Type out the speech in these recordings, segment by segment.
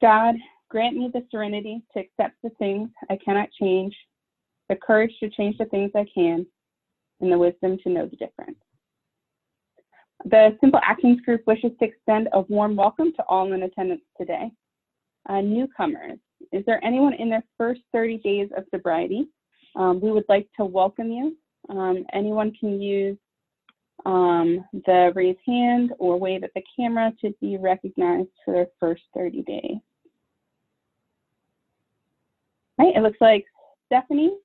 God, grant me the serenity to accept the things I cannot change, the courage to change the things I can, and the wisdom to know the difference. The Simple Actions Group wishes to extend a warm welcome to all in attendance today. Newcomers, is there anyone in their first 30 days of sobriety? We would like to welcome you. Anyone can use the raise hand or wave at the camera to be recognized for their first 30 days. All right, it looks like Stephanie.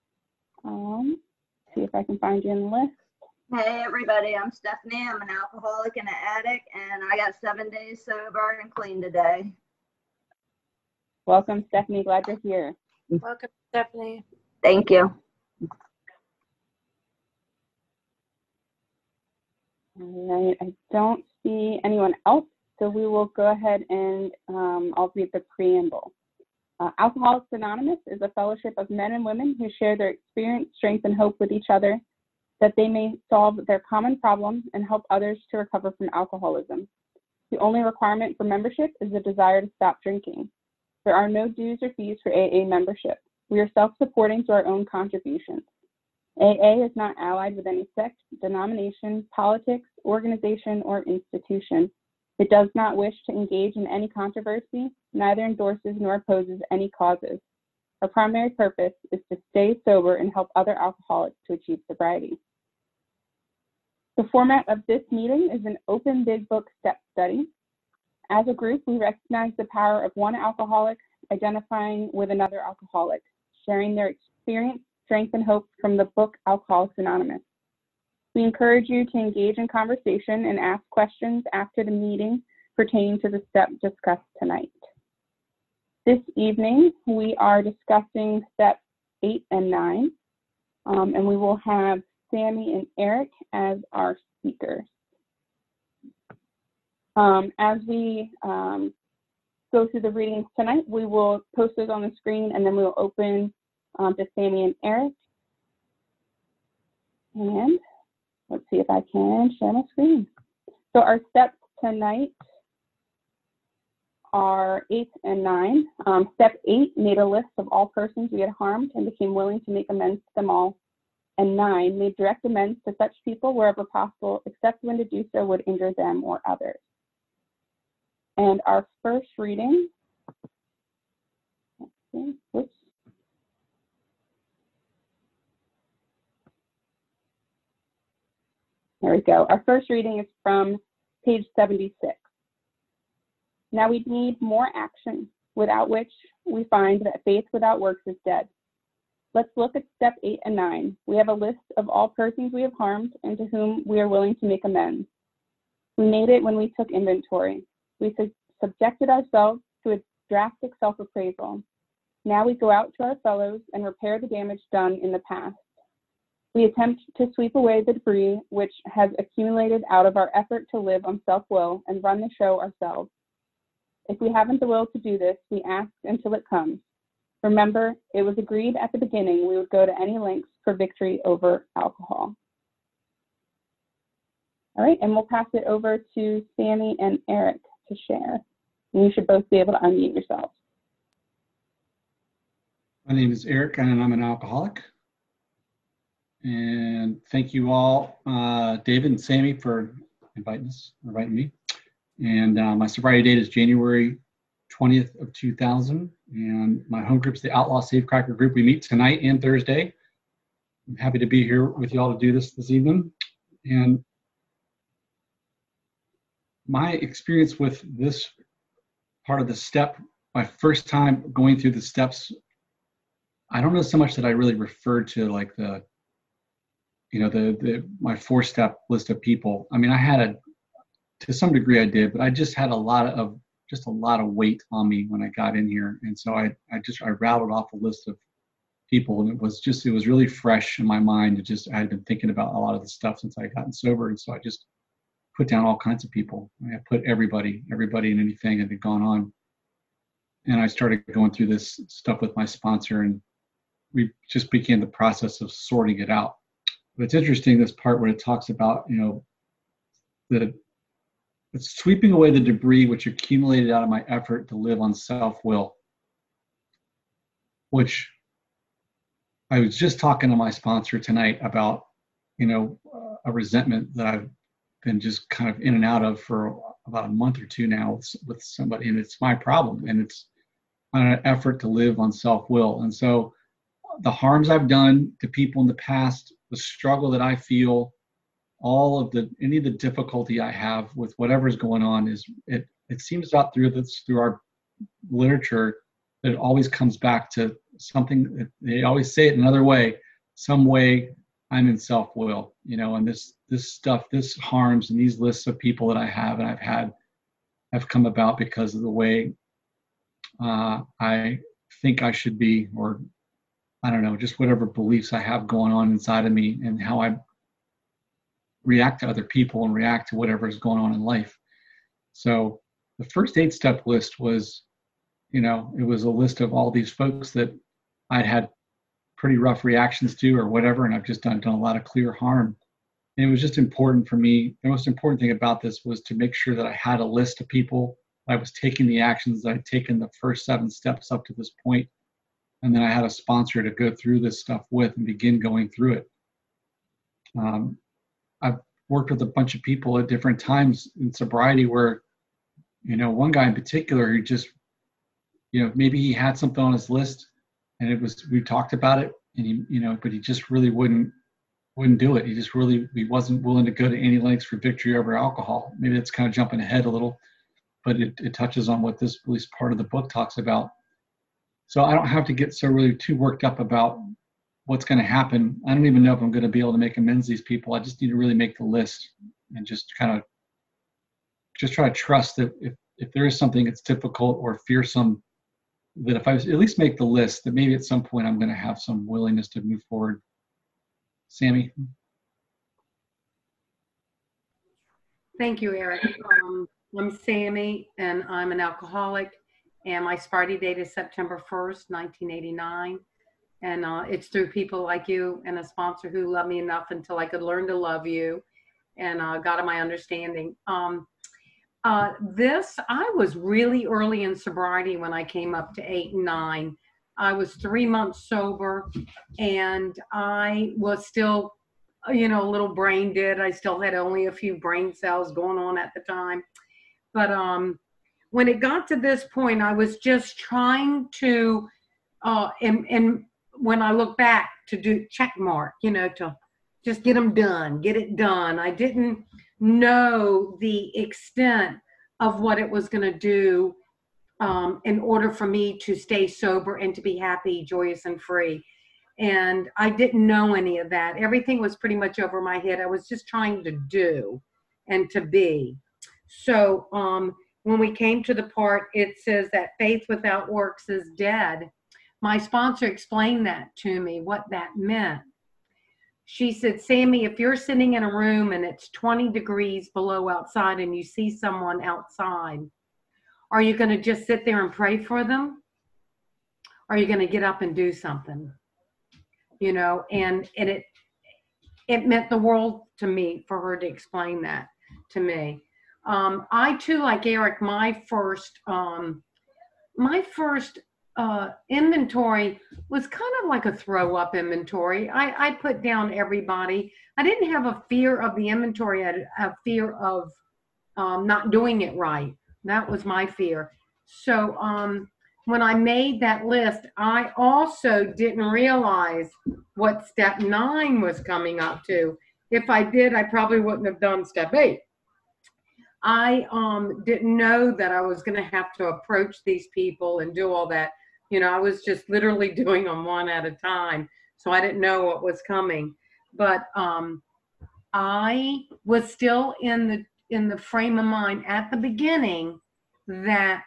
See if I can find you in the list. Hey everybody, I'm Stephanie. I'm an alcoholic and an addict, and I got 7 days sober and clean today. Welcome, Stephanie. Glad you're here. Welcome, Stephanie. Thank you. All right, I don't see anyone else, so we will go ahead and I'll read the preamble. Alcoholics Anonymous is a fellowship of men and women who share their experience, strength, and hope with each other, that they may solve their common problem and help others to recover from alcoholism. The only requirement for membership is the desire to stop drinking. There are no dues or fees for AA membership. We are self-supporting through our own contributions. AA is not allied with any sect, denomination, politics, organization, or institution. It does not wish to engage in any controversy, neither endorses nor opposes any causes. Our primary purpose is to stay sober and help other alcoholics to achieve sobriety. The format of this meeting is an open big book step study. As a group, we recognize the power of one alcoholic identifying with another alcoholic, sharing their experience, strength, and hope from the book Alcoholics Anonymous. We encourage you to engage in conversation and ask questions after the meeting pertaining to the step discussed tonight. This evening, we are discussing steps 8 and 9, and we will have Sammy and Eric as our speakers. As we go through the readings tonight, we will post those on the screen, and then we will open to Sammy and Eric. And let's see if I can share my screen. So our steps tonight are 8 and 9. Step 8 made a list of all persons we had harmed and became willing to make amends to them all. And 9 made direct amends to such people wherever possible, except when to do so would injure them or others. And our first reading, whoops. There we go. Our first reading is from page 76. Now we need more action, without which we find that faith without works is dead. Let's look at step 8 and 9. We have a list of all persons we have harmed and to whom we are willing to make amends. We made it when we took inventory. We subjected ourselves to a drastic self-appraisal. Now we go out to our fellows and repair the damage done in the past. We attempt to sweep away the debris which has accumulated out of our effort to live on self-will and run the show ourselves. If we haven't the will to do this, we ask until it comes. Remember, it was agreed at the beginning we would go to any lengths for victory over alcohol. All right, and we'll pass it over to Sammy and Eric to share. And you should both be able to unmute yourselves. My name is Eric, and I'm an alcoholic. And thank you all, David and Sammy, for inviting me. And my sobriety date is January 20th of 2000. And my home group is the Outlaw Safecracker group. We meet tonight and Thursday. I'm happy to be here with you all to do this evening. And my experience with this part of the step, my first time going through the steps, I don't know so much that I really referred to like the, my 4-step list of people. I mean, I had to some degree I did, but I just had a lot of weight on me when I got in here. And so I rattled off a list of people, and it was really fresh in my mind. I had been thinking about a lot of the stuff since I had gotten sober. And so I just put down all kinds of people. I put everybody and anything that had gone on. And I started going through this stuff with my sponsor, and we just began the process of sorting it out. But it's interesting, this part where it talks about, that it's sweeping away the debris which accumulated out of my effort to live on self-will, which I was just talking to my sponsor tonight about, a resentment that I've been just kind of in and out of for about a month or two now with somebody, and it's my problem, and it's an effort to live on self-will. And so the harms I've done to people in the past, the struggle that I feel, any of the difficulty I have with whatever's going on it seems out through our literature that it always comes back to something. They always say it another way, some way I'm in self-will, and this stuff, this harms and these lists of people that I have and I've had have come about because of the way I think I should be, or I don't know, just whatever beliefs I have going on inside of me and how I react to other people and react to whatever is going on in life. So the first 8-step list was, it was a list of all these folks that I'd had pretty rough reactions to or whatever, and I've just done a lot of clear harm. And it was just important for me. The most important thing about this was to make sure that I had a list of people. I was taking the actions that I'd taken the first 7 steps up to this point, and then I had a sponsor to go through this stuff with and begin going through it. I've worked with a bunch of people at different times in sobriety where, one guy in particular who just, maybe he had something on his list and we talked about it and he, but he just really wouldn't do it. He wasn't willing to go to any lengths for victory over alcohol. Maybe that's kind of jumping ahead a little, but it touches on what this, at least part of the book, talks about. So I don't have to get so really too worked up about what's going to happen. I don't even know if I'm going to be able to make amends to these people. I just need to really make the list and just kind of just try to trust that if there is something that's difficult or fearsome, that if I at least make the list, that maybe at some point I'm going to have some willingness to move forward. Sammy? Thank you, Eric. I'm Sammy, and I'm an alcoholic, and my sobriety date is September 1st, 1989. And it's through people like you and a sponsor who loved me enough until I could learn to love you and got to my understanding. I was really early in sobriety when I came up to 8 and 9. I was 3 months sober, and I was still, a little brain dead. I still had only a few brain cells going on at the time. But when it got to this point, I was just trying to, and when I look back, to do check mark, to just get it done. I didn't know the extent of what it was going to do in order for me to stay sober and to be happy, joyous, and free. And I didn't know any of that. Everything was pretty much over my head. I was just trying to do and to be. So when we came to the part, it says that faith without works is dead. My sponsor explained that to me, what that meant. She said, Sammy, if you're sitting in a room and it's 20 degrees below outside and you see someone outside, are you going to just sit there and pray for them? Or are you going to get up and do something? And it meant the world to me for her to explain that to me. I too, like Eric, my first inventory was kind of like a throw up inventory. I put down everybody. I didn't have a fear of the inventory. I had a fear of not doing it right. That was my fear. So when I made that list, I also didn't realize what step 9 was coming up to. If I did, I probably wouldn't have done step 8. I didn't know that I was going to have to approach these people and do all that. I was just literally doing them one at a time. So I didn't know what was coming. But I was still in the frame of mind at the beginning that,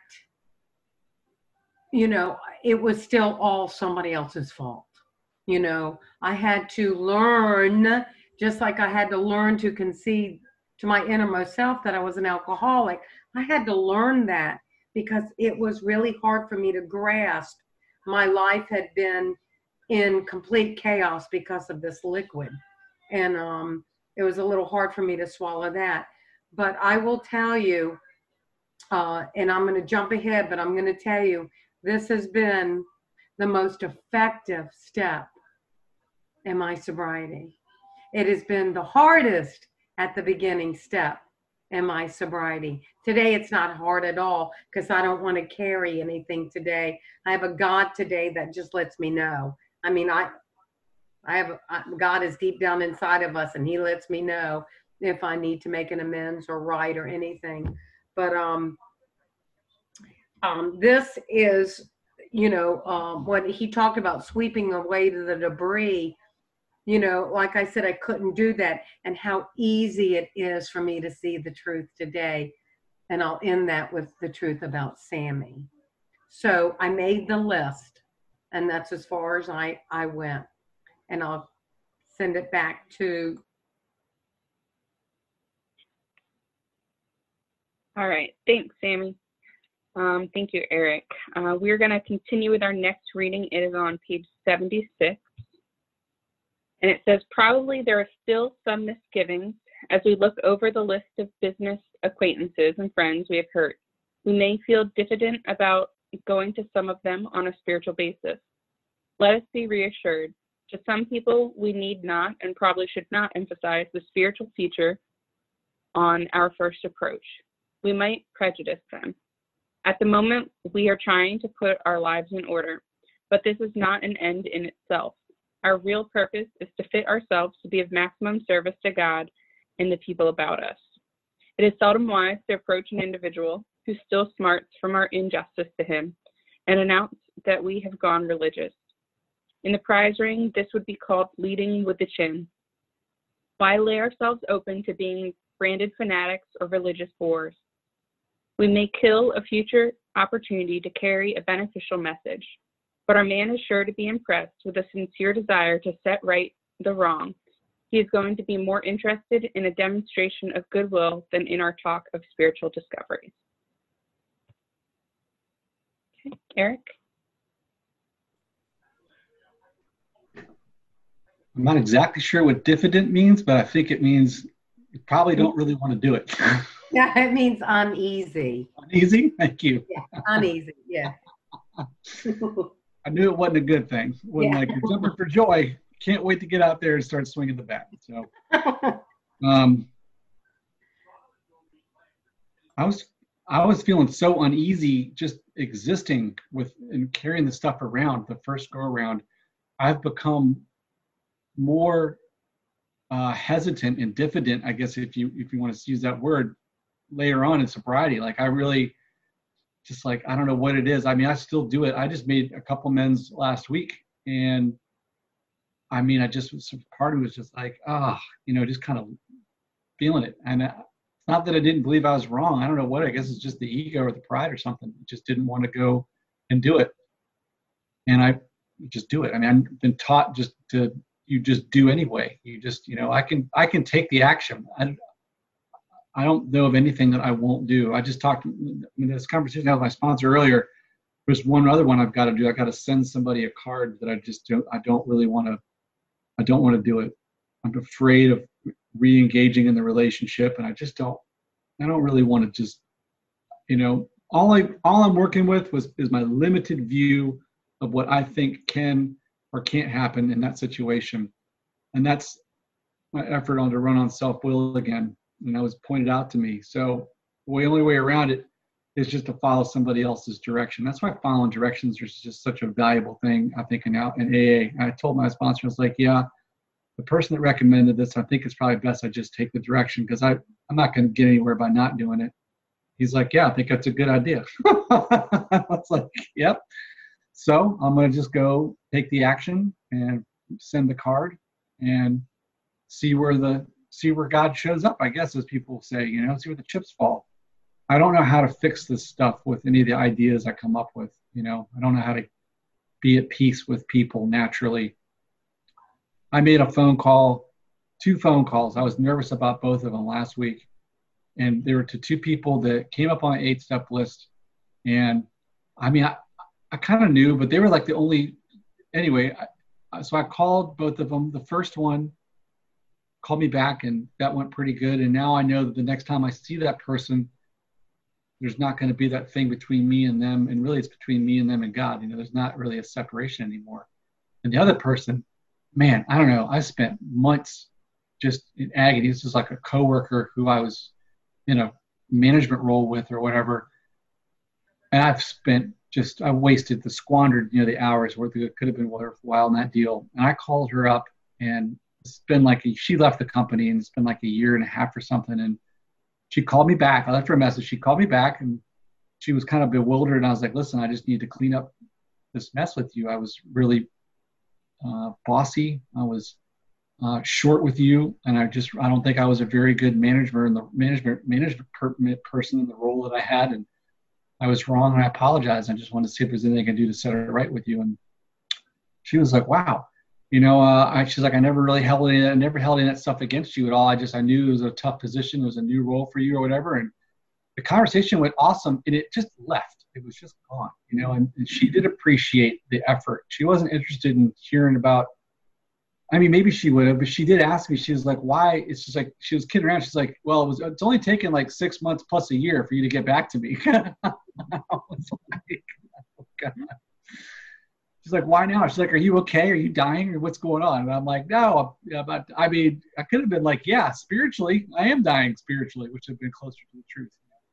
it was still all somebody else's fault. I had to learn, just like I had to learn to concede to my innermost self that I was an alcoholic. I had to learn that because it was really hard for me to grasp. My life had been in complete chaos because of this liquid. And it was a little hard for me to swallow that. But I will tell you, and I'm going to jump ahead, but I'm going to tell you, this has been the most effective step in my sobriety. It has been the hardest at the beginning step in my sobriety. Today, it's not hard at all because I don't want to carry anything today. I have a God today that just lets me know. I mean, God is deep down inside of us, and he lets me know if I need to make an amends or right or anything. But this is, when he talked about sweeping away the debris, like I said, I couldn't do that, and how easy it is for me to see the truth today. And I'll end that with the truth about Sammy. So I made the list, and that's as far as I went. And I'll send it back to. All right. Thanks, Sammy. Thank you, Eric. We're going to continue with our next reading. It is on page 76. And it says, probably there are still some misgivings as we look over the list of business acquaintances and friends we have hurt. We may feel diffident about going to some of them on a spiritual basis. Let us be reassured. To some people, we need not and probably should not emphasize the spiritual feature on our first approach. We might prejudice them. At the moment, we are trying to put our lives in order, but this is not an end in itself. Our real purpose is to fit ourselves to be of maximum service to God and the people about us. It is seldom wise to approach an individual who still smarts from our injustice to him and announce that we have gone religious. In the prize ring, this would be called leading with the chin. Why lay ourselves open to being branded fanatics or religious bores? We may kill a future opportunity to carry a beneficial message, but our man is sure to be impressed with a sincere desire to set right the wrong. He is going to be more interested in a demonstration of goodwill than in our talk of spiritual discoveries. Okay, Eric? I'm not exactly sure what diffident means, but I think it means you probably don't really want to do it. Yeah, it means uneasy. Uneasy? Thank you. Yeah, uneasy, yeah. I knew it wasn't a good thing. When Yeah. like you're jumping for joy, can't wait to get out there and start swinging the bat. So I was feeling so uneasy just existing with and carrying the stuff around the first go around. I've become more hesitant and diffident, I guess, if you want to use that word, later on in sobriety. Like I really just like, I don't know what it is. I mean, I still do it. I just made a couple amends last week, and I mean, I just part of it was just like, just kind of feeling it. And it's not that I didn't believe I was wrong. I don't know what. I guess it's just the ego or the pride or something. I just didn't want to go and do it, and I just do it. I mean, I've been taught just to. You just do anyway. You just, I can take the action. I don't know of anything that I won't do. I just talked in this conversation I had with my sponsor earlier. There's one other one I've got to do. I got to send somebody a card that I don't want to do it. I'm afraid of re-engaging in the relationship, and I don't really want to just, all I'm working with is my limited view of what I think can or can't happen in that situation. And that's my effort to run on self-will again. And that was pointed out to me. So the only way around it is just to follow somebody else's direction. That's why following directions is just such a valuable thing, I think, in AA. I told my sponsor, I was like, yeah, the person that recommended this, I think it's probably best I just take the direction because I'm not going to get anywhere by not doing it. He's like, yeah, I think that's a good idea. I was like, yep. So I'm going to just go take the action and send the card and see where God shows up, I guess, as people say, see where the chips fall. I don't know how to fix this stuff with any of the ideas I come up with. I don't know how to be at peace with people naturally. I made two phone calls. I was nervous about both of them last week. And they were to two people that came up on an 8-step list. And I mean, I kind of knew, but they were like the only, anyway, so I called both of them. The first one called me back, and that went pretty good. And now I know that the next time I see that person, there's not going to be that thing between me and them. And really it's between me and them and God. There's not really a separation anymore. And the other person, man, I don't know. I spent months just in agony. This is like a coworker who I was in a management role with or whatever. And I squandered, the hours worth. It could have been worthwhile in that deal. And I called her up, and it's been she left the company, and it's been like a year and a half or something. And she called me back. I left her a message. She called me back, and she was kind of bewildered. And I was like, listen, I just need to clean up this mess with you. I was really bossy. I was short with you. And I don't think I was a very good manager in the management person in the role that I had. And I was wrong, and I apologize. I just wanted to see if there's anything I can do to set it right with you. And she was like, wow. She's like, I never held any of that stuff against you at all. I knew it was a tough position. It was a new role for you or whatever. And the conversation went awesome, and it just left. It was just gone, and she did appreciate the effort. She wasn't interested in hearing about, maybe she would have, but she did ask me. She was like, why? It's just like, she was kidding around. She's like, well, it's only taken like 6 months plus a year for you to get back to me. I was like, oh God. She's like, why now? She's like, are you okay? Are you dying? Or what's going on? And I'm like, no, but I could have been like, yeah, spiritually, I am dying spiritually, which would have been closer to the truth.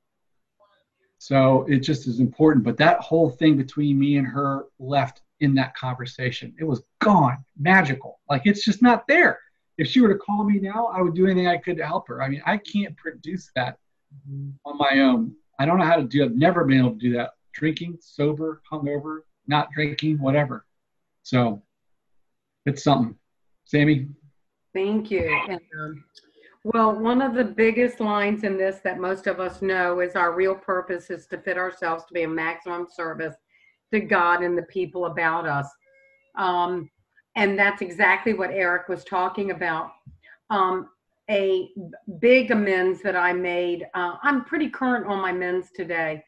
So it just is important. But that whole thing between me and her left in that conversation. It was gone, magical. Like, it's just not there. If she were to call me now, I would do anything I could to help her. I can't produce that on my own. I don't know how to do it. I've never been able to do that. Drinking, sober, hungover, not drinking, whatever. So it's something. Sammy? Thank you. And, well, one of the biggest lines in this that most of us know is our real purpose is to fit ourselves to be a maximum service to God and the people about us. And that's exactly what Eric was talking about. A big amends that I made. I'm pretty current on my amends today.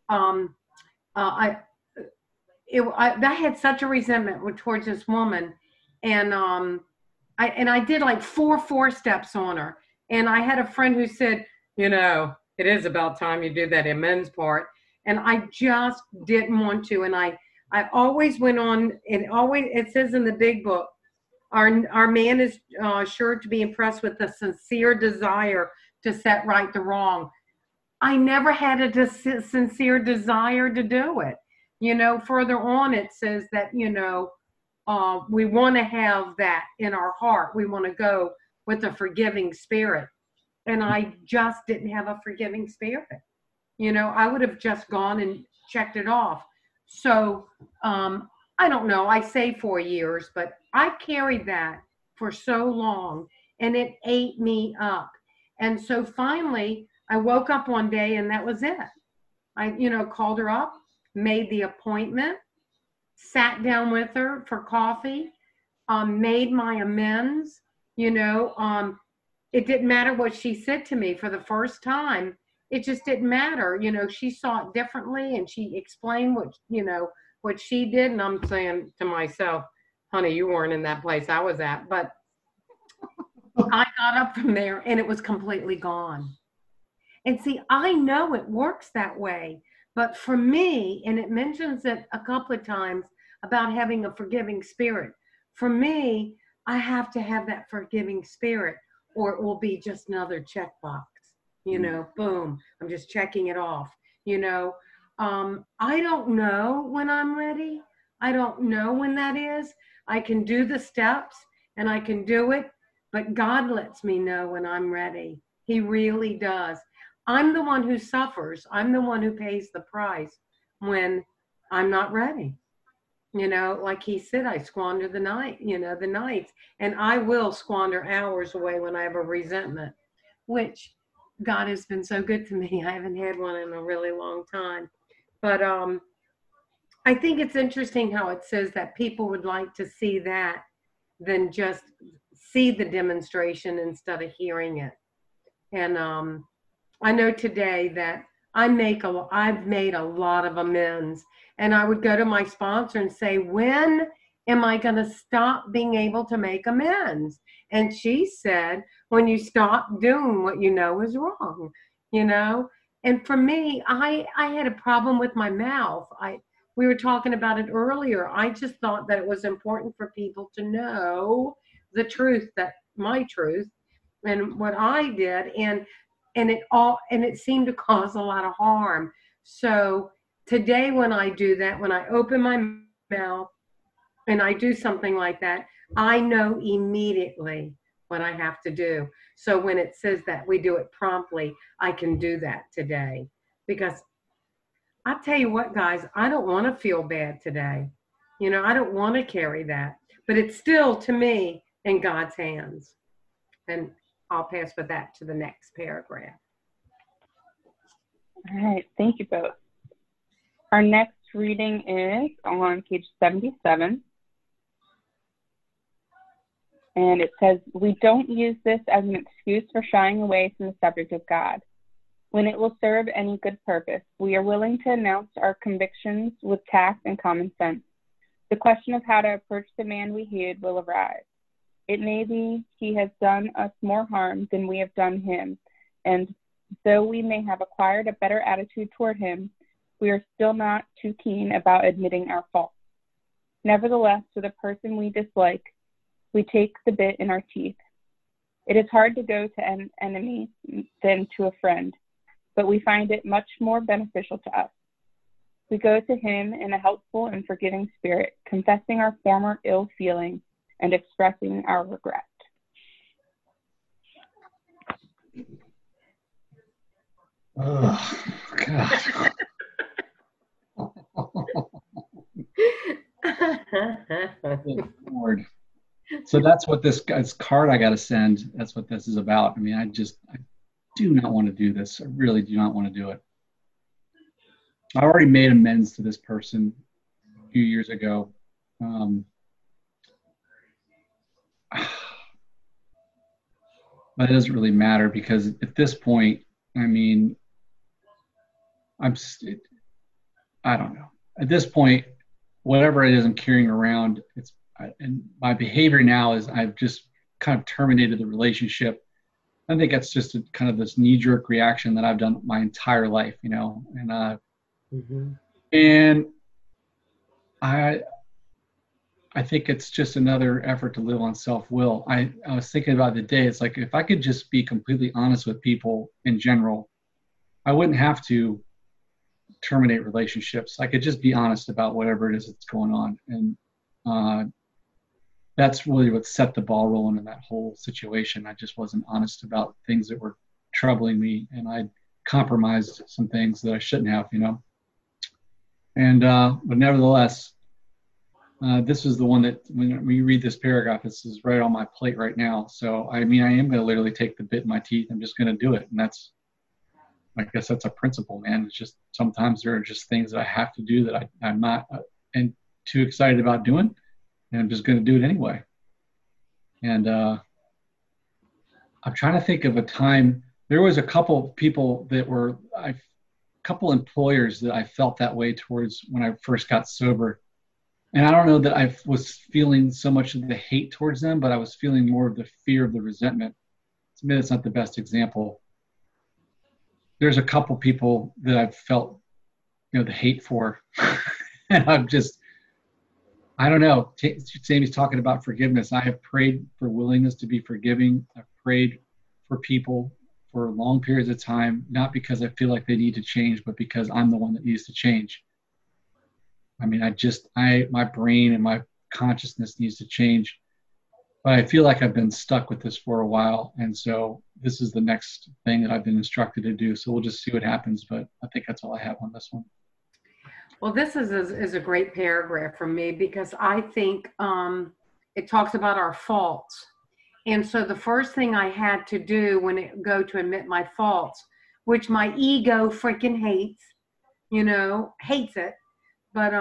I had such a resentment towards this woman, and I did like 4 steps on her. And I had a friend who said, it is about time you do that amends part. And I just didn't want to. And I always went on, it says in the big book, our man is sure to be impressed with the sincere desire to set right the wrong. I never had a sincere desire to do it. Further on it says that, we want to have that in our heart. We want to go with a forgiving spirit. And I just didn't have a forgiving spirit. I would have just gone and checked it off. So I don't know, I say 4 years, but I carried that for so long, and it ate me up. And so finally, I woke up one day, and that was it. I, called her up, made the appointment, sat down with her for coffee, made my amends. It didn't matter what she said to me for the first time. It just didn't matter. She saw it differently, and she explained what she did. And I'm saying to myself, honey, you weren't in that place I was at. But I got up from there, and it was completely gone. And see, I know it works that way. But for me, and it mentions it a couple of times about having a forgiving spirit. For me, I have to have that forgiving spirit, or it will be just another checkbox. Boom, I'm just checking it off. I don't know when I'm ready. I don't know when that is. I can do the steps and I can do it, but God lets me know when I'm ready. He really does. I'm the one who suffers. I'm the one who pays the price when I'm not ready. Like he said, I squander the nights, and I will squander hours away when I have a resentment, which God has been so good to me. I haven't had one in a really long time. But I think it's interesting how it says that people would like to see that than just see the demonstration instead of hearing it. And I know today that I've made a lot of amends. And I would go to my sponsor and say, when am I going to stop being able to make amends? And she said, when you stop doing what you know is wrong, you know? And for me, I had a problem with my mouth. We were talking about it earlier. I just thought that it was important for people to know the truth, that my truth and what I did. And it seemed to cause a lot of harm. So today when I do that, when I open my mouth and I do something like that, I know immediately what I have to do. So when it says that we do it promptly, I can do that today. Because I'll tell you what, guys, I don't want to feel bad today. You know, I don't want to carry that. But it's still, to me, in God's hands. And I'll pass with that to the next paragraph. All right, thank you both. Our next reading is on page 77. And it says, we don't use this as an excuse for shying away from the subject of God. When it will serve any good purpose, we are willing to announce our convictions with tact and common sense. The question of how to approach the man we hate will arise. It may be he has done us more harm than we have done him, and though we may have acquired a better attitude toward him, we are still not too keen about admitting our faults. Nevertheless, to the person we dislike, we take the bit in our teeth. It is hard to go to an enemy than to a friend, but we find it much more beneficial to us. We go to him in a helpful and forgiving spirit, confessing our former ill feeling and expressing our regret. Oh, God. Good Lord. So that's what this guy's card I got to send. That's what this is about. I mean, I do not want to do this. I really do not want to do it. I already made amends to this person a few years ago. But it doesn't really matter because at this point, I mean, I don't know. At this point, whatever it is I'm carrying around, and my behavior now is I've just kind of terminated the relationship. I think that's just kind of this knee-jerk reaction that I've done my entire life, you know. And I think it's just another effort to live on self-will. I was thinking about the day. It's like if I could just be completely honest with people in general, I wouldn't have to terminate relationships. I could just be honest about whatever it is that's going on. And that's really what set the ball rolling in that whole situation. I just wasn't honest about things that were troubling me, and I compromised some things that I shouldn't have, you know. And but nevertheless, this is the one that when you read this paragraph, this is right on my plate right now. So I mean, I am going to literally take the bit in my teeth. I'm just going to do it, and that's, I guess that's a principle, man. It's just sometimes there are just things that I have to do that I'm not and too excited about doing, and I'm just going to do it anyway. And I'm trying to think of a time. There was a couple people that were, a couple employers that I felt that way towards when I first got sober. And I don't know that I was feeling so much of the hate towards them, but I was feeling more of the fear of the resentment. To me, that's not the best example. There's a couple people that I've felt, you know, the hate for. And I'm just, I don't know. Sammy's talking about forgiveness. I have prayed for willingness to be forgiving. I've prayed for people for long periods of time, not because I feel like they need to change, but because I'm the one that needs to change. I mean, my brain and my consciousness needs to change. But I feel like I've been stuck with this for a while. And so this is the next thing that I've been instructed to do. So we'll just see what happens. But I think that's all I have on this one. Well, this is a great paragraph for me because I think it talks about our faults. And so the first thing I had to do when it go to admit my faults, which my ego freaking hates, hates it. But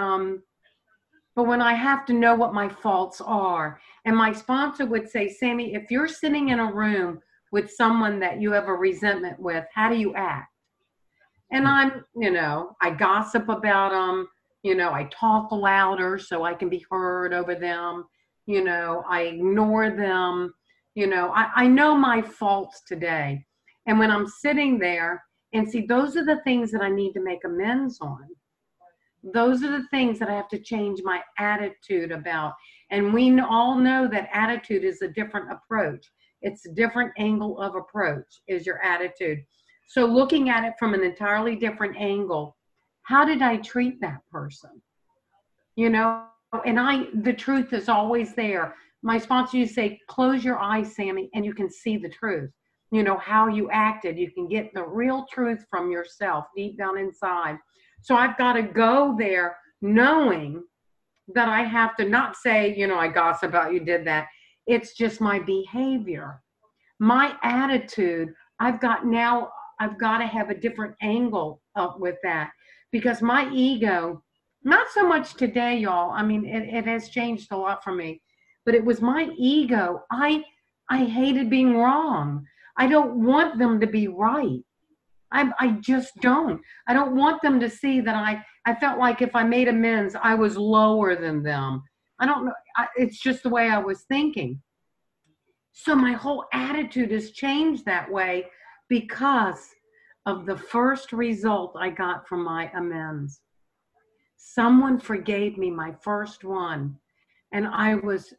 when I have to know what my faults are, and my sponsor would say, Sammy, if you're sitting in a room with someone that you have a resentment with, how do you act? And I gossip about them, I talk louder so I can be heard over them, I ignore them, You know, I know my faults today. And when I'm sitting there and see, those are the things that I need to make amends on. Those are the things that I have to change my attitude about. And we all know that attitude is a different approach. It's a different angle of approach is your attitude. So looking at it from an entirely different angle, how did I treat that person? You know, and the truth is always there. My sponsor used to say, close your eyes, Sammy, and you can see the truth. You know, how you acted. You can get the real truth from yourself deep down inside. So I've got to go there knowing that I have to not say, you know, I gossip about you did that. It's just my behavior. My attitude, I've got to have a different angle up with that, because my ego, not so much today, y'all. I mean, it has changed a lot for me, but it was my ego. I hated being wrong. I don't want them to be right. I just don't. I don't want them to see that I felt like if I made amends, I was lower than them. I don't know. It's just the way I was thinking. So my whole attitude has changed that way because of the first result I got from my amends. Someone forgave me my first one, and I was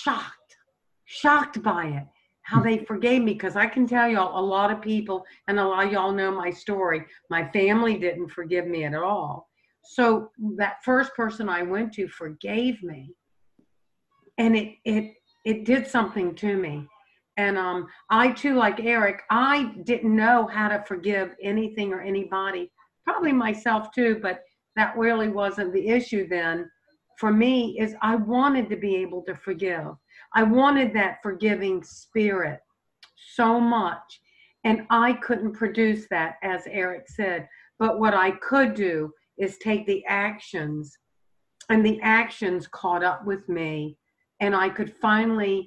shocked by it, how they forgave me, because I can tell y'all, a lot of people, and a lot of y'all know my story, my family didn't forgive me at all. So that first person I went to forgave me, and it did something to me. And I too, like Eric, I didn't know how to forgive anything or anybody, probably myself too, but that really wasn't the issue then. For me, is I wanted to be able to forgive. I wanted that forgiving spirit so much, and I couldn't produce that, as Eric said. But what I could do is take the actions, and the actions caught up with me, and I could finally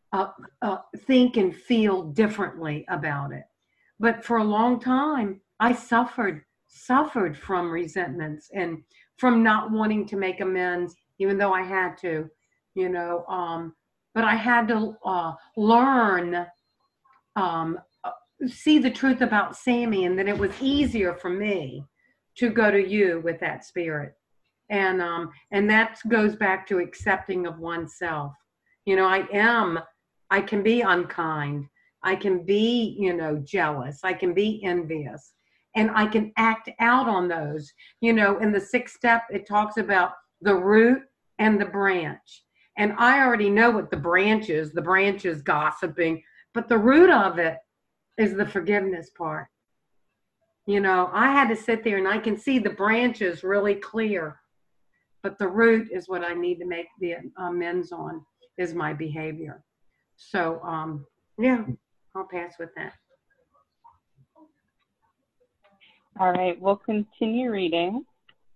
think and feel differently about it. But for a long time, I suffered from resentments and from not wanting to make amends, even though I had to, you know. But I had to learn, see the truth about Sammy, and then it was easier for me to go to you with that spirit. And that goes back to accepting of oneself. You know, I can be unkind. I can be, you know, jealous. I can be envious. And I can act out on those. You know, in the 6th step, it talks about the root and the branch. And I already know what the branch is. The branch is gossiping. But the root of it is the forgiveness part. You know, I had to sit there, and I can see the branches really clear. But the root is what I need to make the amends on, is my behavior. So, yeah, I'll pass with that. All right, we'll continue reading.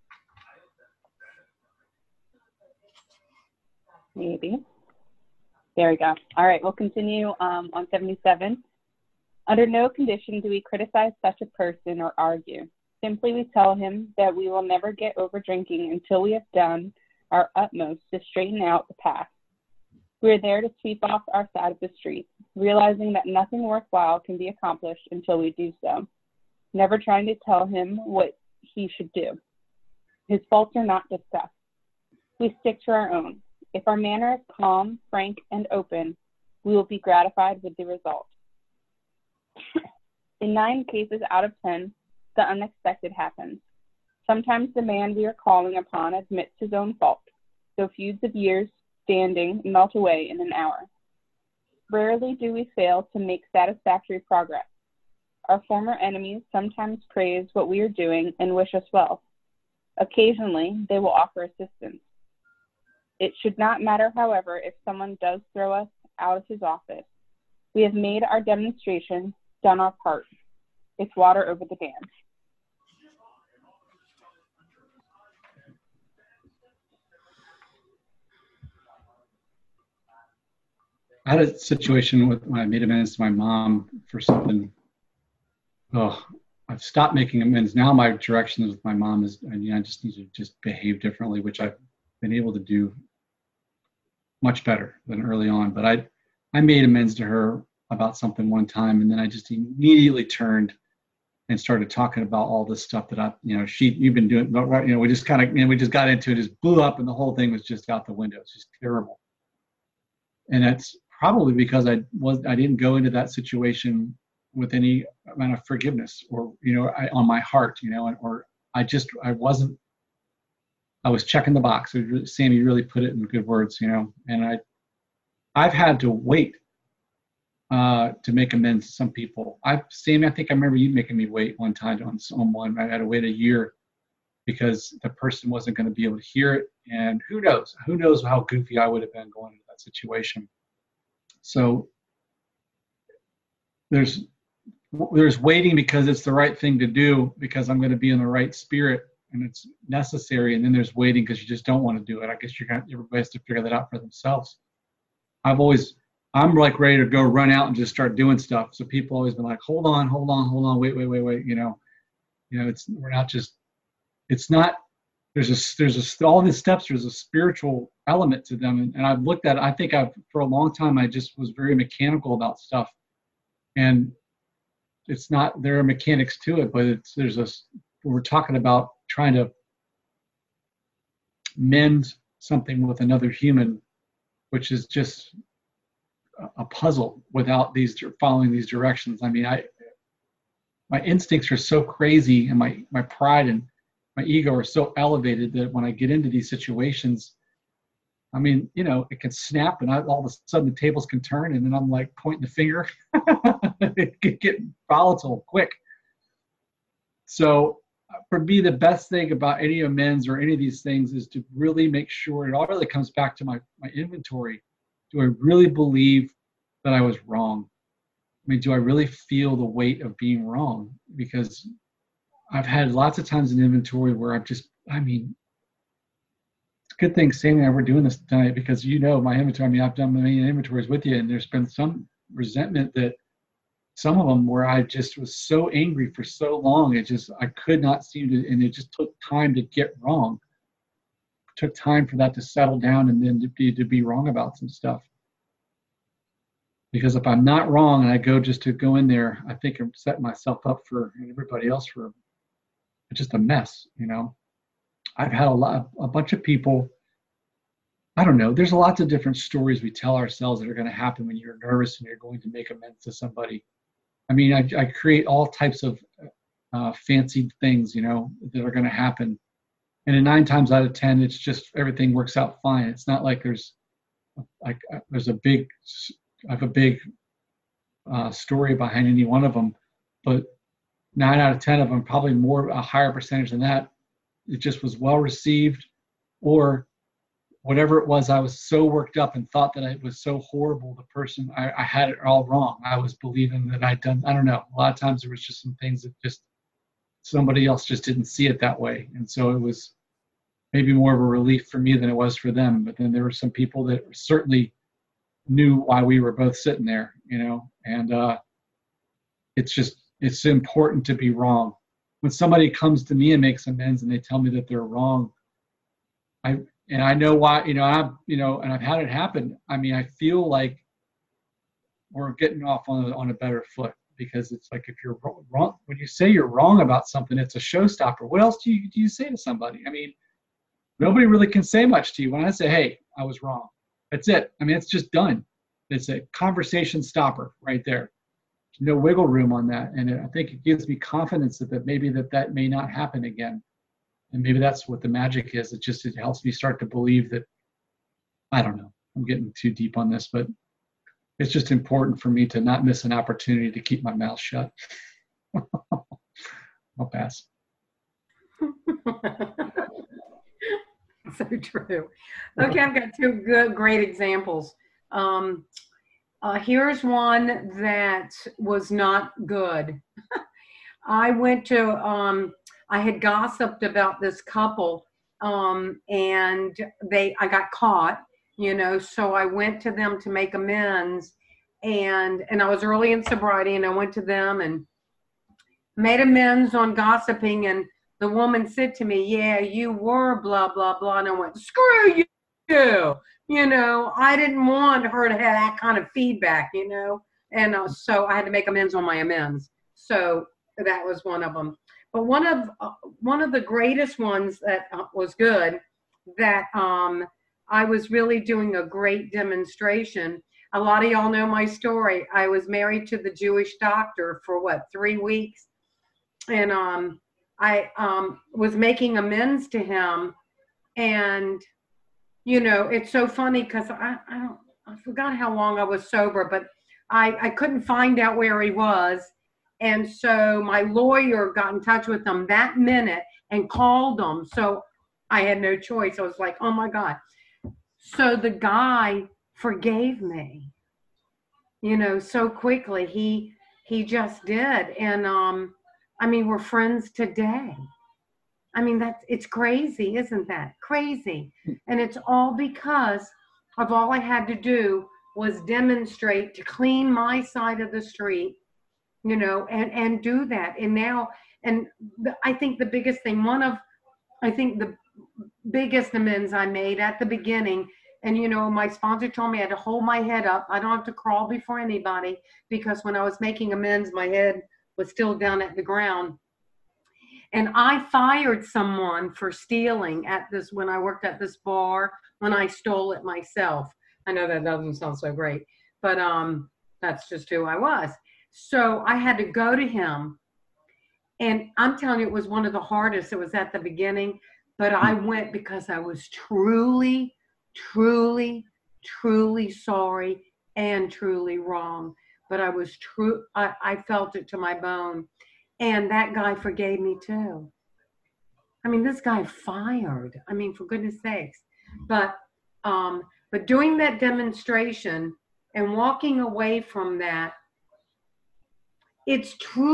Maybe. There we go. All right, we'll continue on 77. Under no condition do we criticize such a person or argue. Simply we tell him that we will never get over drinking until we have done our utmost to straighten out the past. We are there to sweep off our side of the street, realizing that nothing worthwhile can be accomplished until we do so. Never trying to tell him what he should do. His faults are not discussed. We stick to our own. If our manner is calm, frank, and open, we will be gratified with the result. In 9 cases out of 10, the unexpected happens. Sometimes the man we are calling upon admits his own fault, so feuds of years standing melt away in an hour. Rarely do we fail to make satisfactory progress. Our former enemies sometimes praise what we are doing and wish us well. Occasionally, they will offer assistance. It should not matter, however, if someone does throw us out of his office. We have made our demonstration, done our part. It's water over the dam. I had a situation when I made amends to my mom for something. Oh, I've stopped making amends. Now my direction with my mom is, I just need to just behave differently, which I've been able to do much better than early on. But I made amends to her about something one time, and then I just immediately turned and started talking about all this stuff that you've been doing. We just kind of, we just got into it, just blew up, and the whole thing was just out the window. It's just terrible. And that's probably because I didn't go into that situation with any amount of forgiveness or, on my heart, or I was checking the box. Sammy really put it in good words, and I've had to wait to make amends to some people. Sammy, I think I remember you making me wait one time on someone. I had to wait a year because the person wasn't going to be able to hear it. And who knows how goofy I would have been going into that situation. So there's waiting because it's the right thing to do, because I'm going to be in the right spirit and it's necessary. And then there's waiting because you just don't want to do it. I guess everybody has to figure that out for themselves. I'm like ready to go run out and just start doing stuff. So people always been like, hold on, wait. There's all these steps. There's a spiritual element to them. And I've looked at it. I think for a long time, I just was very mechanical about stuff. And it's not, there are mechanics to it, but we're talking about trying to mend something with another human, which is just a puzzle without following these directions. I mean, my instincts are so crazy, and my pride and my ego are so elevated that when I get into these situations, I mean, it can snap, and all of a sudden the tables can turn, and then I'm like pointing the finger. It can get volatile quick. So for me, the best thing about any amends or any of these things is to really make sure it all really comes back to my inventory. Do I really believe that I was wrong? I mean, do I really feel the weight of being wrong? Because I've had lots of times in inventory where it's a good thing Sammy and I were doing this tonight, because my inventory, I mean, I've done many inventories with you, and there's been some resentment that some of them where I just was so angry for so long, I could not seem to, and it just took time to get wrong. It took time for that to settle down and then to be wrong about some stuff. Because if I'm not wrong and I go in there, I think I'm setting myself up for, and everybody else, for just a mess, I've had a bunch of people, I don't know, there's lots of different stories we tell ourselves that are going to happen when you're nervous and you're going to make amends to somebody. I mean, I create all types of fancied things, that are going to happen. And in 9 times out of 10, it's just everything works out fine. It's not like there's a big story behind any one of them, but 9 out of 10 of them, probably a higher percentage than that, it just was well received, or whatever it was, I was so worked up and thought that it was so horrible, the person, I had it all wrong. I was believing that I don't know. A lot of times there was just some things that just somebody else just didn't see it that way. And so it was maybe more of a relief for me than it was for them. But then there were some people that certainly knew why we were both sitting there, and it's important to be wrong. When somebody comes to me and makes amends and they tell me that they're wrong, I know why, and I've had it happen. I mean, I feel like we're getting off on a better foot, because it's like, if you're wrong, when you say you're wrong about something, it's a showstopper. What else do you say to somebody? I mean, nobody really can say much to you. When I say, hey, I was wrong, that's it. I mean, it's just done. It's a conversation stopper right there. There's no wiggle room on that. And I think it gives me confidence that maybe that may not happen again. And maybe that's what the magic is. It helps me start to believe that, I don't know, I'm getting too deep on this, but it's just important for me to not miss an opportunity to keep my mouth shut. I'll pass. So true. Okay, I've got 2 great examples. Here's one that was not good. I went to, I had gossiped about this couple, and I got caught, so I went to them to make amends, and I was early in sobriety, and I went to them and made amends on gossiping, and the woman said to me, yeah, you were blah, blah, blah, and I went, screw You know, I didn't want her to have that kind of feedback, you know, and so I had to make amends on my amends. So that was one of them. But one of the greatest ones that was good, that I was really doing a great demonstration. A lot of y'all know my story. I was married to the Jewish doctor for 3 weeks, and I was making amends to him, and you know, it's so funny because I forgot how long I was sober, but I couldn't find out where he was. And so my lawyer got in touch with him that minute and called him. So I had no choice. I was like, oh my God. So the guy forgave me, you know, so quickly. He just did. And I mean, we're friends today. I mean, it's crazy, isn't that? Crazy. And it's all because of all I had to do was demonstrate to clean my side of the street, you know, and do that. And now, I think the biggest thing, the biggest amends I made at the beginning, and, you know, my sponsor told me I had to hold my head up. I don't have to crawl before anybody, because when I was making amends, my head was still down at the ground. And I fired someone for stealing when I worked at this bar, when I stole it myself. I know that doesn't sound so great, but that's just who I was. So I had to go to him, and I'm telling you, it was one of the hardest. It was at the beginning, but I went because I was truly, truly, truly sorry and truly wrong. But I was I felt it to my bone. And that guy forgave me too. I mean, this guy fired. I mean, for goodness sakes. But doing that demonstration and walking away from that, it's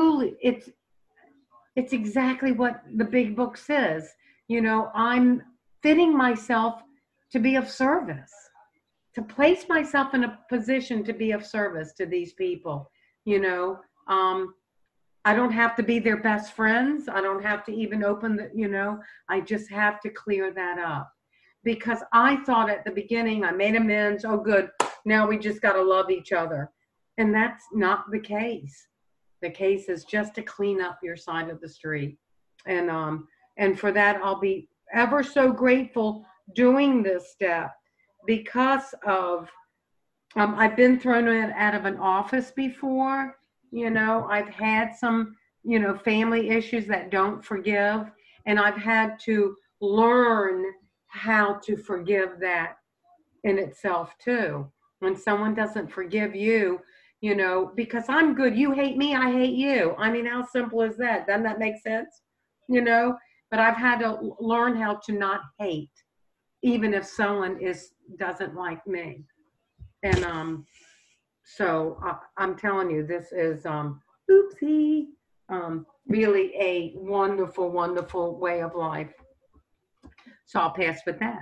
exactly what the big book says. You know, I'm fitting myself to be of service, to place myself in a position to be of service to these people, you know. I don't have to be their best friends. I don't have to even I just have to clear that up. Because I thought at the beginning, I made amends, oh good, now we just gotta love each other. And that's not the case. The case is just to clean up your side of the street. And for that, I'll be ever so grateful doing this step, because of, I've been thrown out of an office before. You know, I've had some, you know, family issues that don't forgive, and I've had to learn how to forgive that in itself too. When someone doesn't forgive you, you know, because I'm good, you hate me, I hate you. I mean, how simple is that? Doesn't that make sense? You know, but I've had to learn how to not hate, even if someone doesn't like me. And so I'm telling you, this is oopsie, really a wonderful, wonderful way of life. So I'll pass with that.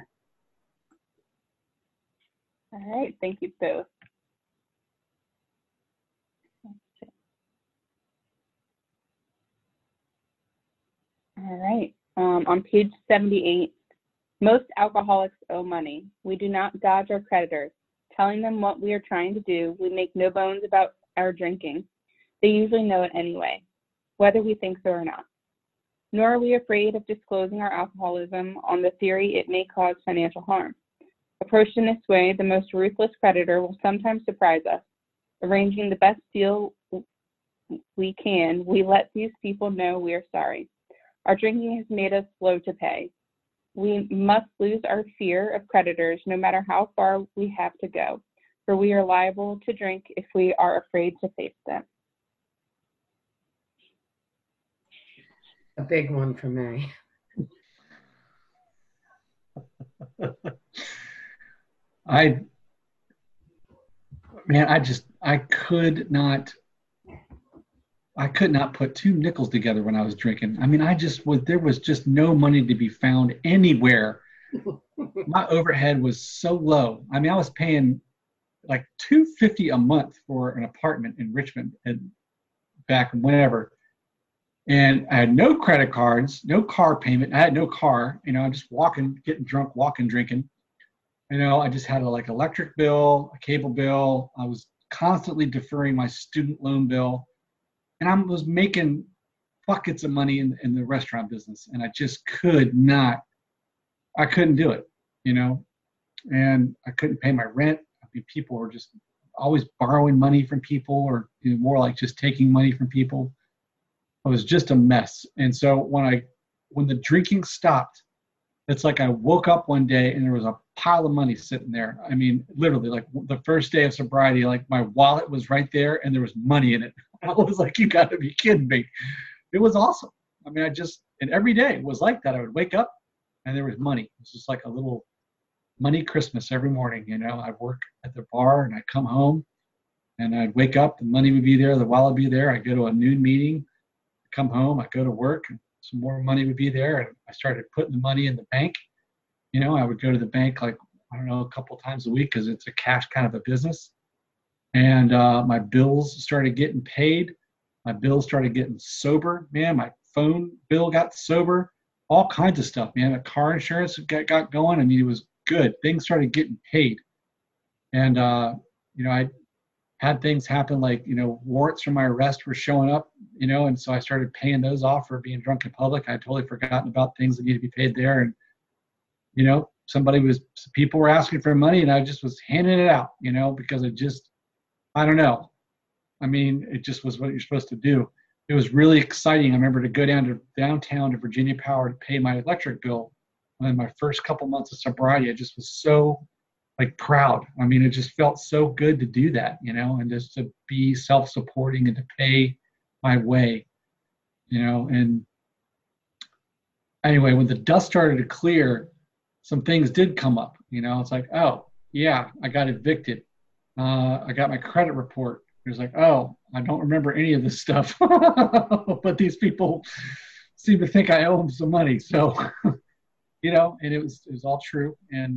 All right, thank you both. All right, on page 78, most alcoholics owe money. We do not dodge our creditors. Telling them what we are trying to do, we make no bones about our drinking. They usually know it anyway, whether we think so or not. Nor are we afraid of disclosing our alcoholism on the theory it may cause financial harm. Approached in this way, the most ruthless creditor will sometimes surprise us. Arranging the best deal we can, we let these people know we are sorry. Our drinking has made us slow to pay. We must lose our fear of creditors no matter how far we have to go, for we are liable to drink if we are afraid to face them. A big one for me. I could not put two nickels together when I was drinking. I mean, there was just no money to be found anywhere. My overhead was so low. I mean, I was paying like $250 a month for an apartment in Richmond and back whenever. And I had no credit cards, no car payment. I had no car, you know, I'm just walking, getting drunk, walking, drinking. I just had a like electric bill, a cable bill. I was constantly deferring my student loan bill, and I was making buckets of money in the restaurant business, and I just could not. I couldn't do it, you know, and I couldn't pay my rent. I mean, people were just always borrowing money from people, or more like just taking money from people. I was just a mess. And so when the drinking stopped, it's like I woke up one day and there was a pile of money sitting there. I mean, literally, like the first day of sobriety, like my wallet was right there and there was money in it. I was like, you got to be kidding me. It was awesome. I mean, and every day was like that. I would wake up and there was money. It was just like a little money Christmas every morning. I'd work at the bar and I'd come home and I'd wake up, the money would be there, the wallet would be there. I'd go to a noon meeting, come home, I'd go to work, and some more money would be there. And I started putting the money in the bank. I would go to the bank like, I don't know, a couple of times a week because it's a cash kind of a business. And my bills started getting paid. My bills started getting sober. Man, my phone bill got sober. All kinds of stuff, man. The car insurance got going. I mean, it was good. Things started getting paid. And, I had things happen like, warrants from my arrest were showing up, and so I started paying those off for being drunk in public. I had totally forgotten about things that need to be paid there. And, people were asking for money and I just was handing it out, because I don't know. I mean, it just was what you're supposed to do. It was really exciting. I remember to go downtown to Virginia Power to pay my electric bill. And in my first couple months of sobriety, I just was so like proud. I mean, it just felt so good to do that, and just to be self-supporting and to pay my way, and anyway, when the dust started to clear, some things did come up, it's like, oh yeah, I got evicted. I got my credit report. It was like, oh, I don't remember any of this stuff, but these people seem to think I owe them some money. So, and it was all true. And,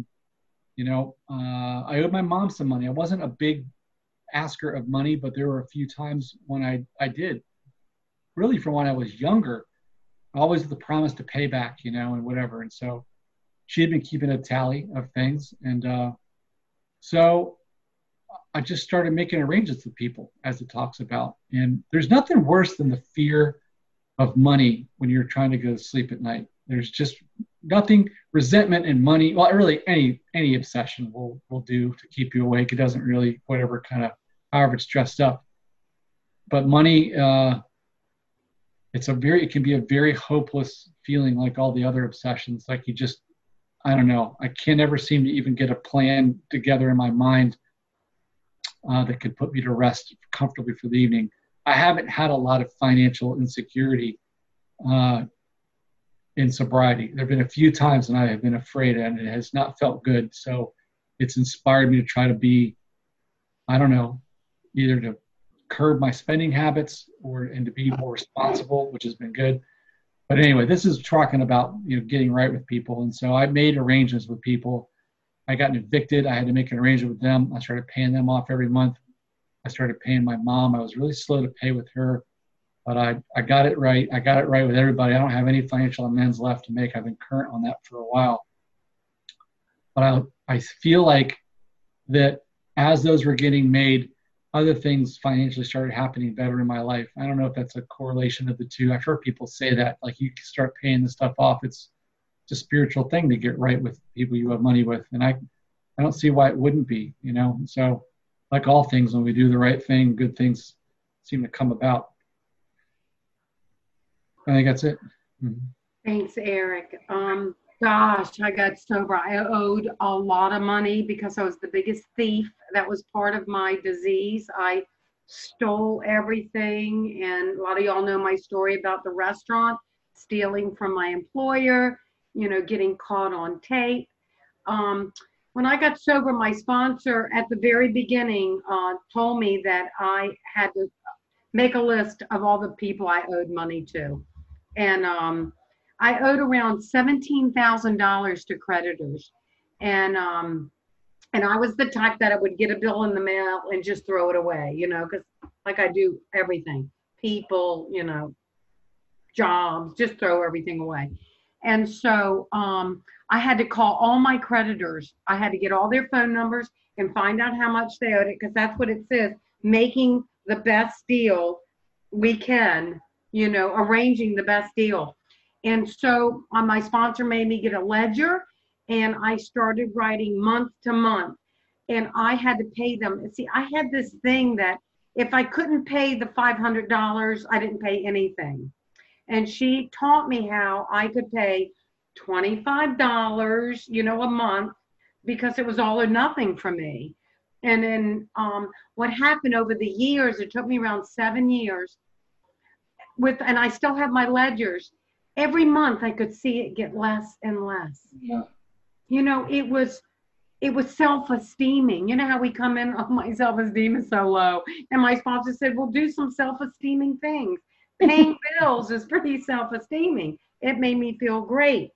I owed my mom some money. I wasn't a big asker of money, but there were a few times when I did. Really from when I was younger, always with the promise to pay back, and whatever. And so she had been keeping a tally of things. And so I just started making arrangements with people, as it talks about. And there's nothing worse than the fear of money when you're trying to go to sleep at night. There's just nothing, resentment and money. Well, really any obsession will do to keep you awake. It doesn't really, whatever kind of, however it's dressed up. But money, it can be a very hopeless feeling, like all the other obsessions. Like I don't know. I can never seem to even get a plan together in my mind that could put me to rest comfortably for the evening. I haven't had a lot of financial insecurity in sobriety. There have been a few times and I have been afraid, and it has not felt good. So it's inspired me to try to be, I don't know, either to curb my spending habits and to be more responsible, which has been good. But anyway, this is talking about, getting right with people. And so I made arrangements with people. I got evicted. I had to make an arrangement with them. I started paying them off every month. I started paying my mom. I was really slow to pay with her, but I got it right. I got it right with everybody. I don't have any financial amends left to make. I've been current on that for a while. But I feel like that as those were getting made, other things financially started happening better in my life. I don't know if that's a correlation of the two. I've heard people say that, like, you start paying the stuff off. It's a spiritual thing to get right with people you have money with. And I don't see why it wouldn't be, So like all things, when we do the right thing, good things seem to come about. I think that's it. Mm-hmm. Thanks, Eric. Gosh, I got sober. I owed a lot of money because I was the biggest thief. That was part of my disease. I stole everything. And a lot of y'all know my story about the restaurant, stealing from my employer, getting caught on tape. When I got sober, my sponsor at the very beginning told me that I had to make a list of all the people I owed money to. And I owed around $17,000 to creditors. And I was the type that I would get a bill in the mail and just throw it away, because like I do everything, people, jobs, just throw everything away. And so I had to call all my creditors. I had to get all their phone numbers and find out how much they owed it, because that's what it says, making the best deal we can, arranging the best deal. And so my sponsor made me get a ledger, and I started writing month to month, and I had to pay them. See, I had this thing that if I couldn't pay the $500, I didn't pay anything. And she taught me how I could pay $25, a month, because it was all or nothing for me. And then what happened over the years, it took me around 7 years and I still have my ledgers. Every month I could see it get less and less. Yeah. It was self-esteeming. You know how we come in, oh, my self-esteem is so low. And my sponsor said, well, do some self-esteeming things. Paying bills is pretty self-esteeming. It made me feel great.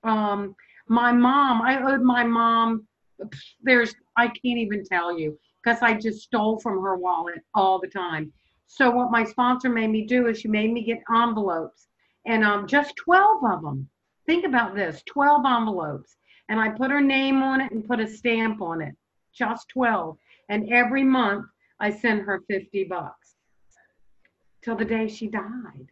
I owed my mom, I can't even tell you, because I just stole from her wallet all the time. So what my sponsor made me do is she made me get envelopes, and just 12 of them. Think about this, 12 envelopes. And I put her name on it and put a stamp on it, just 12. And every month I sent her $50 till the day she died.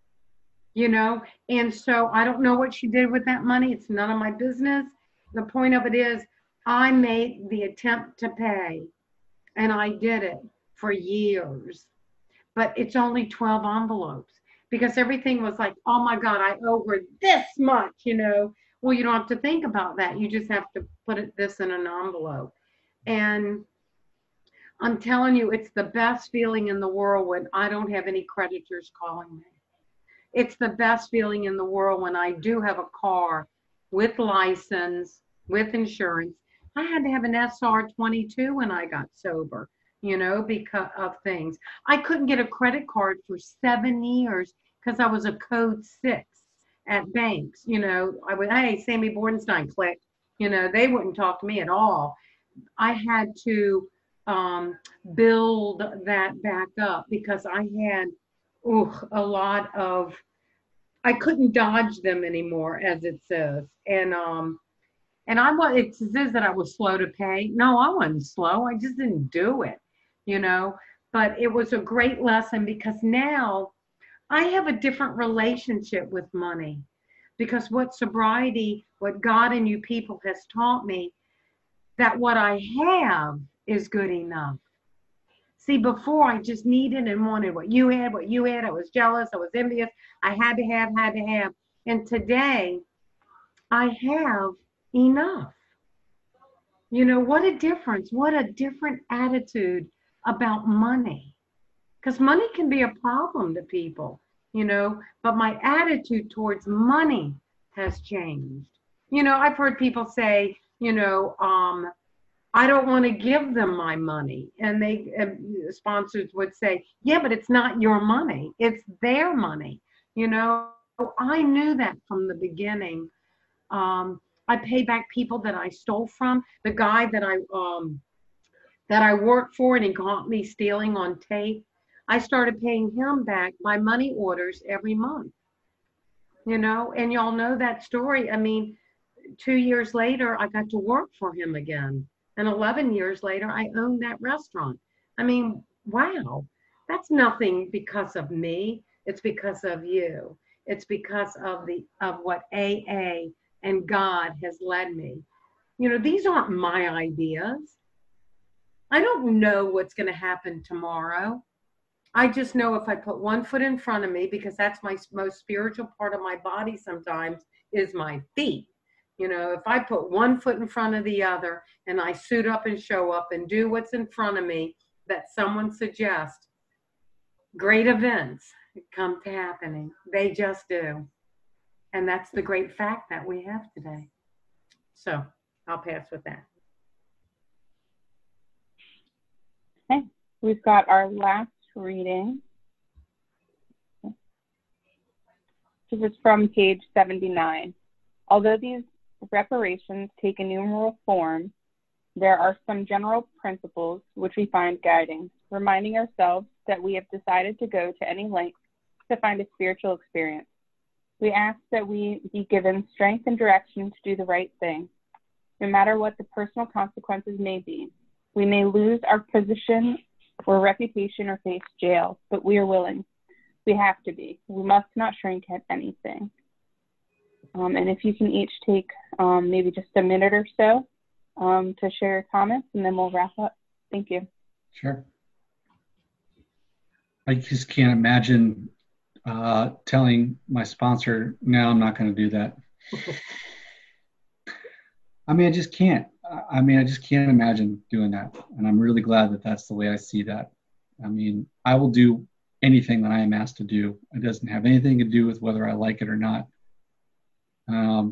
And so I don't know what she did with that money. It's none of my business. The point of it is I made the attempt to pay, and I did it for years, but it's only 12 envelopes, because everything was like, oh my God, I owe her this much, Well, you don't have to think about that. You just have to put this in an envelope. And I'm telling you, it's the best feeling in the world when I don't have any creditors calling me. It's the best feeling in the world when I do have a car with license, with insurance. I had to have an SR22 when I got sober, because of things. I couldn't get a credit card for 7 years because I was a code 6 at banks. I would, hey, Sammy Bordenstein, click. They wouldn't talk to me at all. I had to build that back up because I had a lot of, I couldn't dodge them anymore, as it says. And it says that I was slow to pay. No, I wasn't slow. I just didn't do it, but it was a great lesson, because now I have a different relationship with money, because what God and you people has taught me, that what I have is good enough. See, before I just needed and wanted what you had. I was jealous. I was envious. I had to have. And today I have enough. What a difference. What a different attitude about money. Because money can be a problem to people, but my attitude towards money has changed. I've heard people say, I don't want to give them my money. And sponsors would say, yeah, but it's not your money. It's their money. I knew that from the beginning. I pay back people that I stole from. The guy that I worked for, and he caught me stealing on tape, I started paying him back by money orders every month. And y'all know that story. 2 years later, I got to work for him again. And 11 years later, I owned that restaurant. Wow, that's nothing because of me. It's because of you. It's because of what AA and God has led me. These aren't my ideas. I don't know what's going to happen tomorrow. I just know if I put one foot in front of me, because that's my most spiritual part of my body sometimes, is my feet. If I put one foot in front of the other and I suit up and show up and do what's in front of me that someone suggests, great events come to happening. They just do. And that's the great fact that we have today. So I'll pass with that. Okay, we've got our last reading. This is from page 79. Although these reparations take a numeral form, there are some general principles which we find guiding, reminding ourselves that we have decided to go to any length to find a spiritual experience. We ask that we be given strength and direction to do the right thing, no matter what the personal consequences may be. We may lose our position or reputation or face jail, but we are willing. We have to be. We must not shrink at anything. And if you can each take maybe just a minute or so to share your comments, and then we'll wrap up. Thank you. Sure. I just can't imagine telling my sponsor, no, I'm not going to do that. I mean, I just can't. I mean, I just can't imagine doing that. And I'm really glad that that's the way I see that. I mean, I will do anything that I am asked to do. It doesn't have anything to do with whether I like it or not. I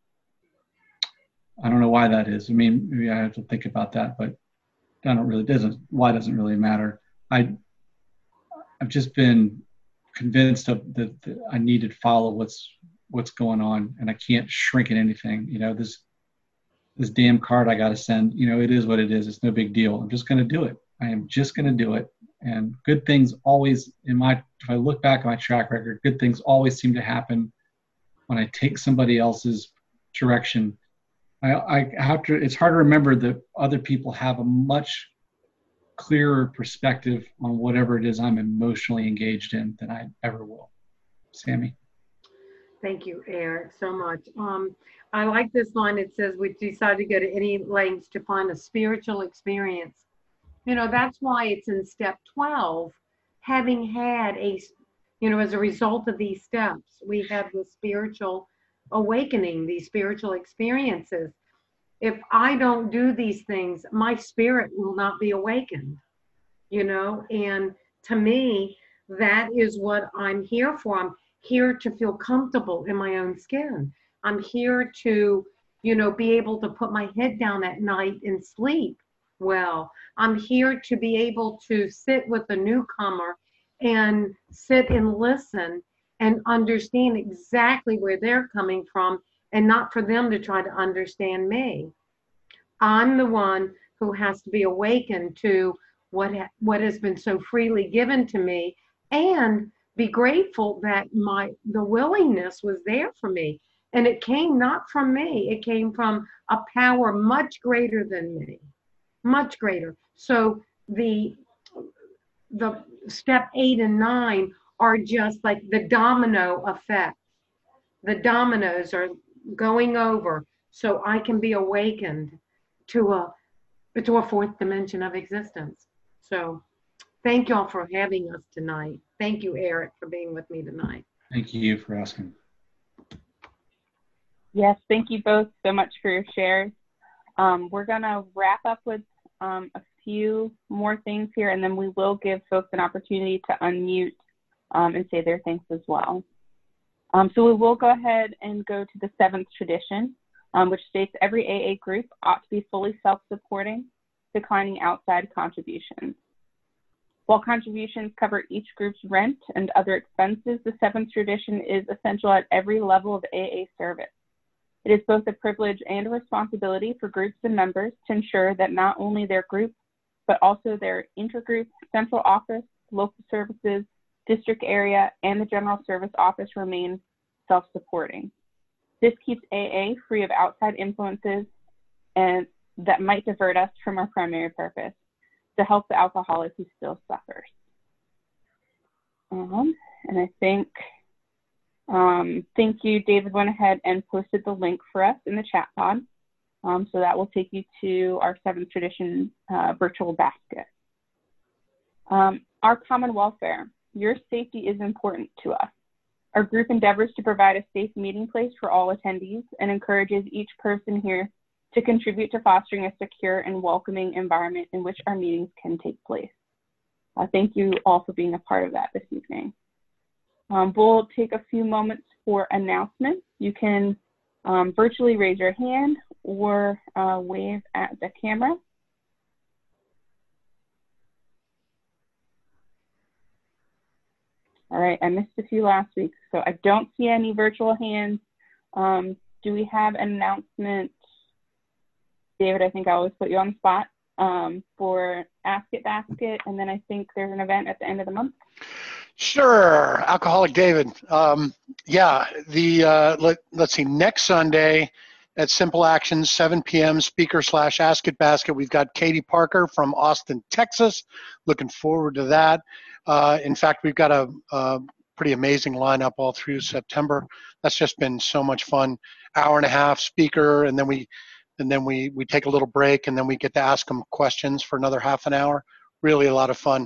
don't know why that is. I mean, maybe I have to think about that, but why doesn't really matter. I've just been convinced that I need to follow what's going on, and I can't shrink at anything. You know, this damn card I got to send, you know, it is what it is. It's no big deal. I'm just going to do it. I am just going to do it. And good things always, if I look back at my track record, good things always seem to happen when I take somebody else's direction. It's hard to remember that other people have a much clearer perspective on whatever it is I'm emotionally engaged in than I ever will. Sammy? Thank you, Eric, so much. I like this line. It says, we decide to go to any lengths to find a spiritual experience. You know, that's why it's in step 12, having had as a result of these steps, we have this spiritual awakening, these spiritual experiences. If I don't do these things, my spirit will not be awakened, you know, and to me, that is what I'm here for. I'm here to feel comfortable in my own skin. I'm here to, you know, be able to put my head down at night and sleep well. I'm here to be able to sit with a newcomer and sit and listen and understand exactly where they're coming from, and not for them to try to understand me. I'm the one who has to be awakened to what has been so freely given to me, and be grateful that the willingness was there for me. And it came not from me, it came from a power much greater than me, much greater. So the step 8 and 9 are just like the domino effect. The dominoes are going over so I can be awakened to a fourth dimension of existence. So thank you all for having us tonight. Thank you, Eric, for being with me tonight. Thank you for asking. Yes, thank you both so much for your shares. We're going to wrap up with a few more things here, and then we will give folks an opportunity to unmute and say their thanks as well. So we will go ahead and go to the 7th tradition, which states every AA group ought to be fully self-supporting, declining outside contributions. While contributions cover each group's rent and other expenses, the 7th tradition is essential at every level of AA service. It is both a privilege and a responsibility for groups and members to ensure that not only their group, but also their intergroup, central office, local services, district area, and the general service office remain self-supporting. This keeps AA free of outside influences and that might divert us from our primary purpose, to help the alcoholic who still suffers. And I think, thank you, David went ahead and posted the link for us in the chat pod. So that will take you to our 7th tradition virtual basket. Our common welfare. Your safety is important to us. Our group endeavors to provide a safe meeting place for all attendees and encourages each person here to contribute to fostering a secure and welcoming environment in which our meetings can take place. Thank you all for being a part of that this evening. We'll take a few moments for announcements. You can virtually raise your hand or wave at the camera. All right, I missed a few last week, so I don't see any virtual hands. Do we have an announcement? David, I think I always put you on the spot for Ask It Basket, and then I think there's an event at the end of the month. Sure, Alcoholic David. Yeah, let's see, next Sunday at Simple Actions, 7 p.m., speaker/Ask It Basket. We've got Katie Parker from Austin, Texas. Looking forward to that. In fact, we've got a pretty amazing lineup all through September. That's just been so much fun. Hour and a half speaker, and then we take a little break, and then we get to ask them questions for another half an hour. Really a lot of fun.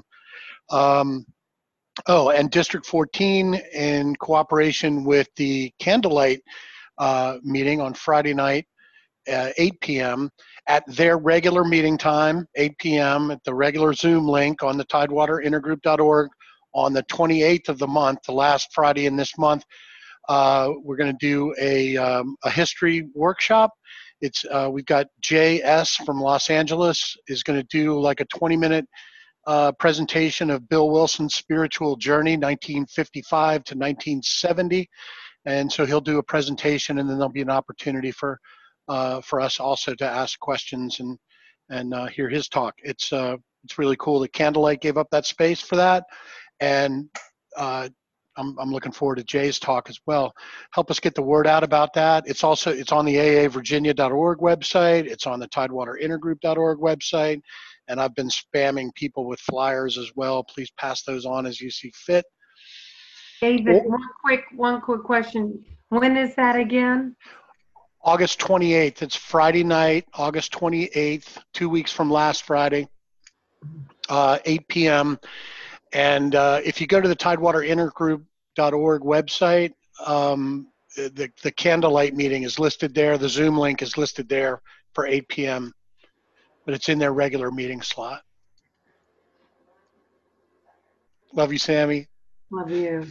And District 14, in cooperation with the Candlelight meeting on Friday night, 8 p.m. at their regular meeting time, 8 p.m. at the regular Zoom link on the tidewaterintergroup.org on the 28th of the month, the last Friday in this month. We're going to do a history workshop. We've got J.S. from Los Angeles is going to do like a 20-minute presentation of Bill Wilson's spiritual journey, 1955 to 1970. And so he'll do a presentation, and then there'll be an opportunity for us also to ask questions and hear his talk. It's really cool that Candlelight gave up that space for that. And I'm looking forward to Jay's talk as well. Help us get the word out about that. It's on the aavirginia.org website. It's on the tidewaterintergroup.org website. And I've been spamming people with flyers as well. Please pass those on as you see fit. David, one quick question. When is that again? August 28th. It's Friday night, August 28th, 2 weeks from last Friday, 8 p.m. And if you go to the tidewaterintergroup.org website, the Candlelight meeting is listed there. The Zoom link is listed there for 8 p.m., but it's in their regular meeting slot. Love you, Sammy. Love you.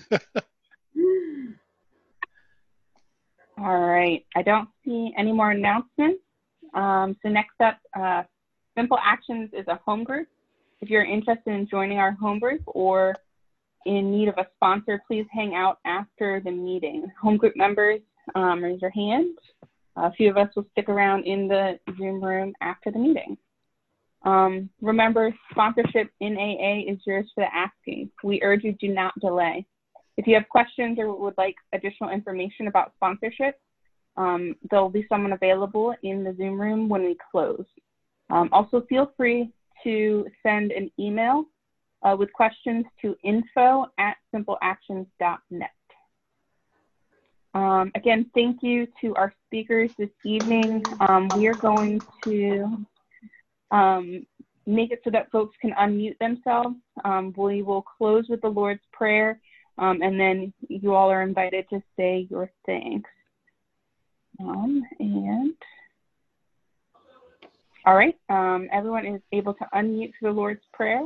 All right. I don't see any more announcements. So next up, Simple Actions is a home group. If you're interested in joining our home group or in need of a sponsor, please hang out after the meeting. Home group members, raise your hand. A few of us will stick around in the Zoom room after the meeting. Remember, sponsorship in AA is yours for the asking. We urge you, do not delay. If you have questions or would like additional information about sponsorship, there'll be someone available in the Zoom room when we close. Also, feel free to send an email with questions to info@simpleactions.net. Again, thank you to our speakers this evening. We are going to make it so that folks can unmute themselves. We will close with the Lord's Prayer, and then you all are invited to say your thanks. All right, everyone is able to unmute for the Lord's Prayer.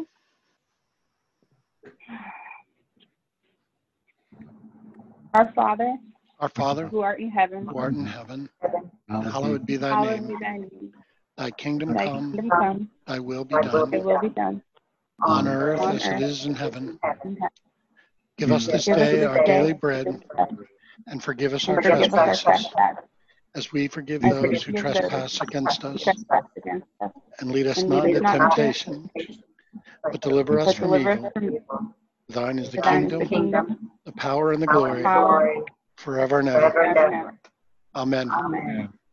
Our Father, who art in heaven, hallowed be thy name. Thy kingdom come, thy will be done, on earth as it is in heaven. Give us this day our daily bread, and forgive us our trespasses, as we forgive those who trespass against us. And lead us not into temptation, but deliver us from evil. Thine is the kingdom, the power, and the glory, forever and ever. Amen.